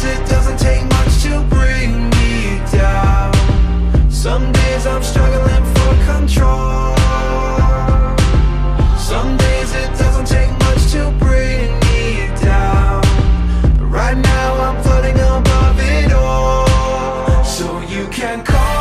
it doesn't take much to bring me down. Some days I'm struggling for control. Some days it doesn't take much to bring me down. But right now I'm floating above it all. So you can call